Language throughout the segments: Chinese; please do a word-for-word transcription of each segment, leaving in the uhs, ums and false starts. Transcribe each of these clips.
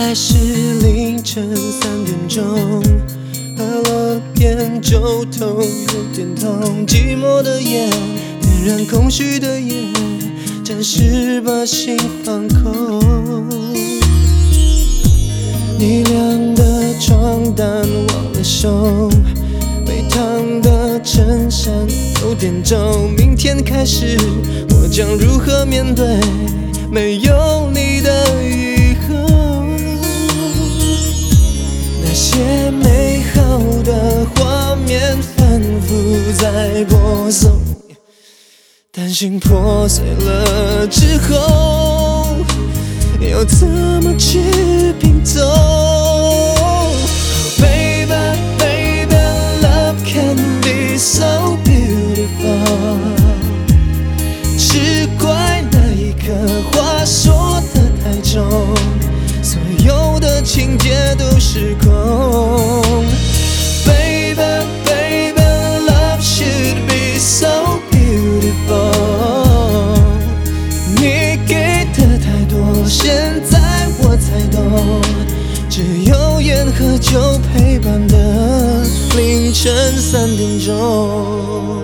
在是凌晨三点钟，喝了点酒头有点痛，寂寞的夜点燃空虚的夜，暂时把心放空。你晾的床单忘了收，被烫的衬衫有点皱，明天开始我将如何面对没有你的以后？那些美好的画面反复在播送，担心破碎了之后要怎么去拼凑？ Oh baby baby love can be so beautiful， 只怪那一刻话说得太重，所有的情节都失控。 Baby baby love should be so beautiful， 你给的太多，现在我才懂，只有烟和酒陪伴的凌晨三点钟。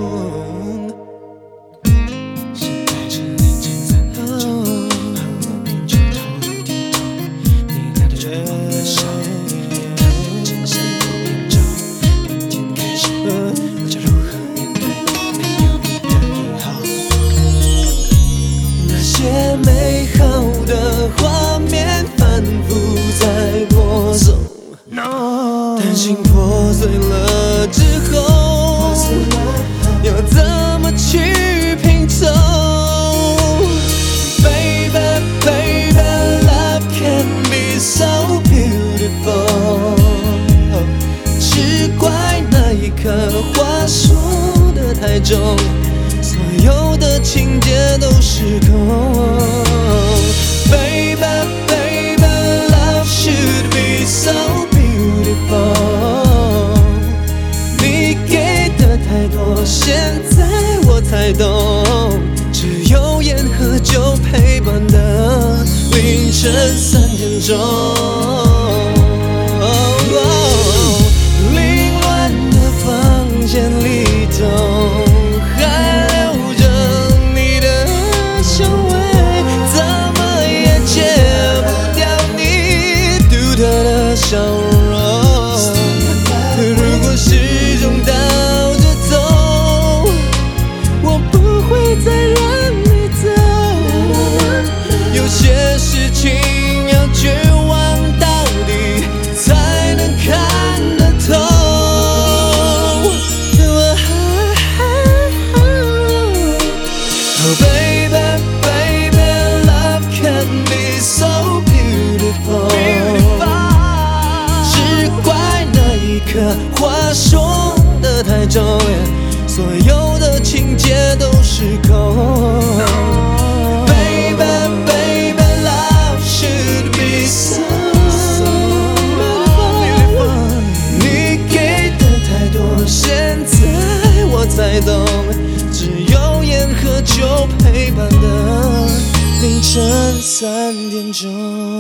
美好的画面反复在播送， no， 担心破碎了之后要怎么去拼凑？ Baby baby love can be so beautiful， 只怪那一刻话说得太重，所有的情节都失控。 Baby baby love should be so beautiful， 你给的太多，现在我才懂，只有烟和酒陪伴的凌晨三点钟。哦，凌乱的房间里头。 笑容，如果始终倒着走，我不会再让你走。有些事情要绝望到底，才能看得透。Oh baby baby love can be so beautiful。 话说得太重，所有的情节都失控。Baby baby love should be so beautiful， 你给的太多，现在我才懂，只有烟和酒陪伴的凌晨三点钟。